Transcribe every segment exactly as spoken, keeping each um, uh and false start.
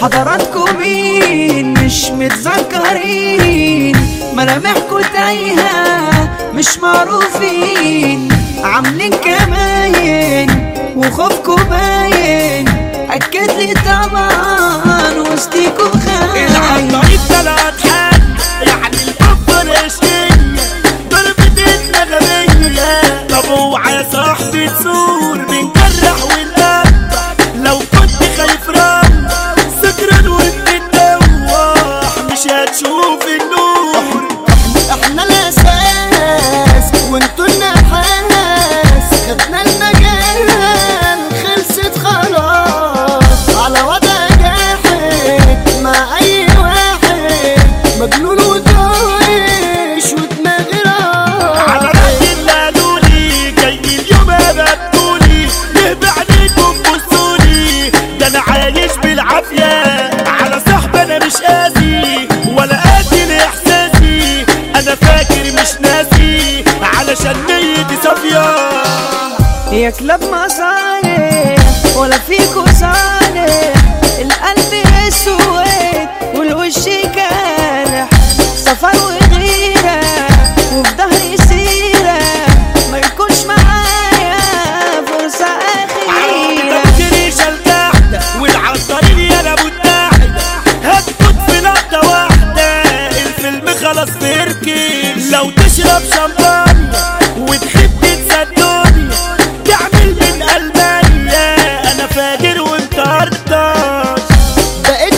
حضراتكم مين مش متذكرين، ملامحكوا تايهة مش معروفين، عاملين كماين وخوفكوا باين، أكد لي طبعا وسطيكوا خاين. العطارين طلعت حد يعني الأفضل عشقية ضربتنا غبية. طب اوعى يا صاحبي تزور بنجرح ونقطع، لو كنت خايف رام سكران وبتتدوح مش هتشوف النور. احنا الأساس وانتوا النحاس، خدنا المجال خلصت خلاص، على وضع جاحد مع أي واحد مجنون وطايش ودماغي راح. على رأي اللي قالولي جاي اليوم ابدولي ليه بعدكم بصولي، ده انا عايش بالعافية على صاحبي انا مش قاسي ولا قاتل احساسي، انا فاكر مش ناسي علشان نيتي صافية. يا كلاب مصالح ولا فيكوا صالح، القلب اسود والوش كالح، سفر وغيرة وفي ظهري سيرة، ما يكونش معايا فرصة أخيرة. الريشة الجاحدة والعطارين يا لابو التاحدة هتموت في لقطة واحدة، الفيلم خلاص بيركن. لو تشرب شمبانيا وتحب تصدقني تعمل من ألمانيا، أنا فاجر وانت هرطاش. بقيت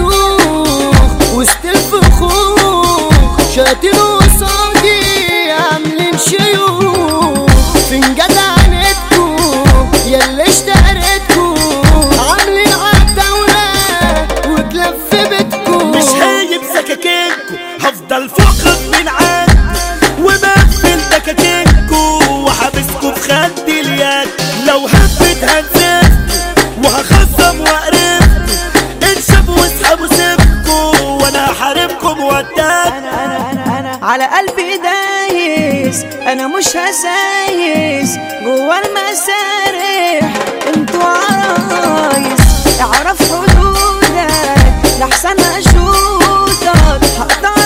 بدوخ وسط الفخوخ، شاتين وصادي عاملين شيوخ، فنجان عينتكو ياللي اشتريتكو، عاملين عالدولة وكلاب في بيتكو. مش هايب سكاكينكو هفضل فوقك من عندي ومقفل دكاكينكو وحابسكو في خد اليد، لو هبت هنزفكو وهخصم وقرفكو، انشبوا واسحبوا سيبكو وانا هحاربكم وداك. على قلبي دايس انا مش هسايس، جوا المسارح انتوا عرايس، اعرف حدودك لحسن اشوطك، هقدر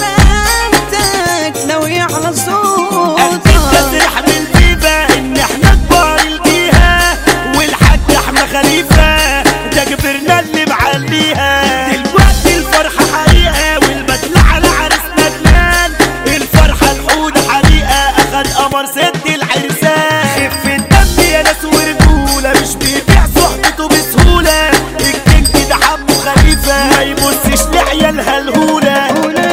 امتك لو يعلى صوتك. تسرح من البيبة ان احنا كبار الجهة والحاج احمد خليفة ده كبرنا اللي معليها، دلوقتي الفرحة حقيقة والبدلة على عرس ندمان، الفرحة الحودة حريقة اخد قمر ست العرسان. خف الدم يا ناس ورجولة مش بيبيع صحبته بسهولة، الكينج ده حمو خليفة ما يبصش لعيالها الهولة.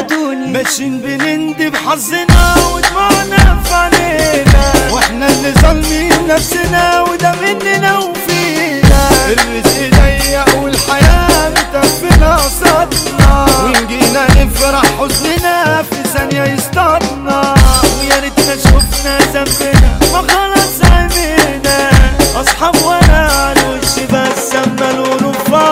ماشيين بنندب حظنا ودموعنا في عينينا، واحنا اللي ظالمين نفسنا وده مننا وفينا، الرزق ضيق والحياة متقفلة قصادنا، ونجينا نفرح حزننا في ثانية يصطادنا، ويا ريتنا شفنا ذنبنا ما خلاص عمينا، أصحاب ولا على الوش بس أما لونه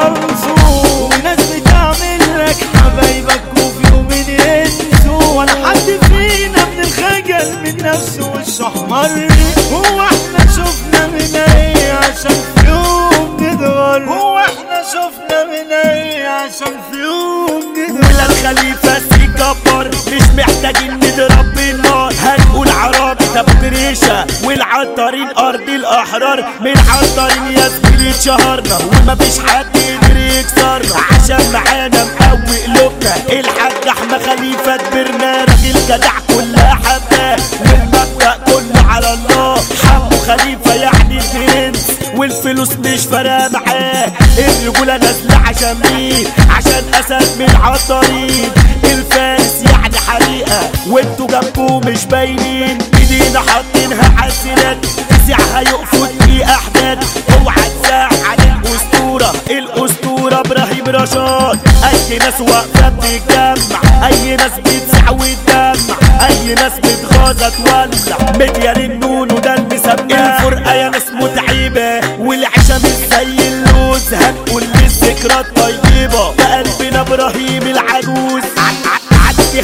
فرصو، وناس بتعمل لك حبايبك وفي يومين ينسوا، ولا حد فينا من الخجل من نفسه وشه أحمر. هو احنا شفنا من ايه عشان في يوم نتغر، هو احنا شفنا من ايه عشان في يوم نتغر. ولا الخليفة سي جبار مش محتاجين نضرب بالنار، هنقول عربي طب ريشة والعطارين أرض الأحرار، من عطارين يا زميلي اتشهرنا ومفيش حد يقدر يكسرنا، عشان معانا مقوي قلوبنا الحاج أحمد خليفة كبرنا، راجل جدع كلها حباه والمبدأ كله على الله، حمو خليفة يعني البرنس والفلوس مش فارقة معاه، الرجولة نازلة عشان مين؟ عشان أسد من عطارين، الفارس يعني حريقة وانتوا جنبه مش باينين، ايدينا حاطينها حسنات تسعها يقفوا في احداد، اوعى تساع عن الاسطورة الاسطورة ابراهيم رشاد، اي ناس واقفة بتتجمع، اي ناس بتسع وتدمع، اي ناس بتغاظة تولع، مليان النون وده المسمى، الفرقة يا ناس متعبة والعشا مش زي اللوز، هنقول للذكرى الطيبة بقلبنا ابراهيم العجوز، عدي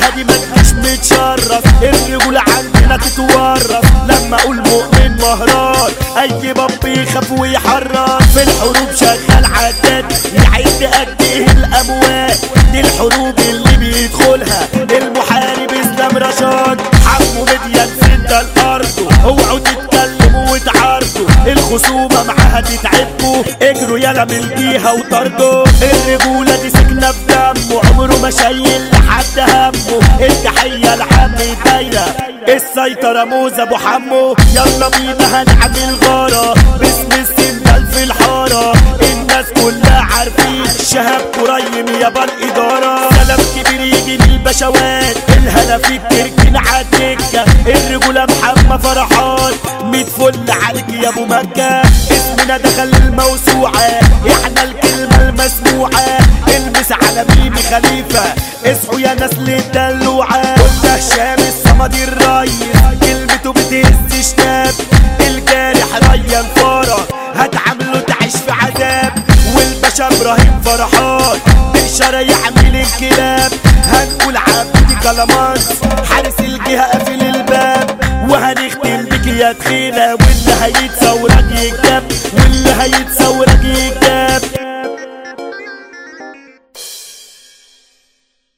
عليها دي ما تجيش متشرف، الرجولة عندنا تتورث، لما اقول مؤمن مهران اي باب يخاف ويحرر، في الحروب شغال عداد يعد قد ايه الاموال، دي الحروب اللي بيدخلها المحارب اسلام رشاد، حمو مديان سد الارض، اوعوا تتكلموا وتعارضوا، الخصومة معاها تتعبكوا، اجروا يلا من الجيهة وطردوا، الرجولة دي سكنة في دمه، عمره ما شايل لحد همه، التحية لعم دايرة، السيطرة موزة ابو حمو، يلا بينا هنعمل غارة باسم السندال في الحارة، الناس كلها عارفين شهاب قريم يابا الإدارة، سلام كبير يجي للبشوات، الهلا في التركين عالدكة، الرجولة محمد فرحان، ميت فل عليك يا ابو مكة، اسمنا دخل الموسوعة، احنا الكلمة المسموعة، المس على ميمي خليفة، اصحوا يا ناس للدلوعة، قلنا هشام الصمد الريس، كلمته بتهز شتاب، الجارح ريان فرح، هتعامله تعيش في عذاب، والباشا ابراهيم فرحان، بشارة يعمل الكلاب، هنقول عبدي كلامانس، حارس الجهة قافل الباب، وهنختم بك يا تخينة، واللي هيتصورك يكتب، واللي هيتصورك يكتب.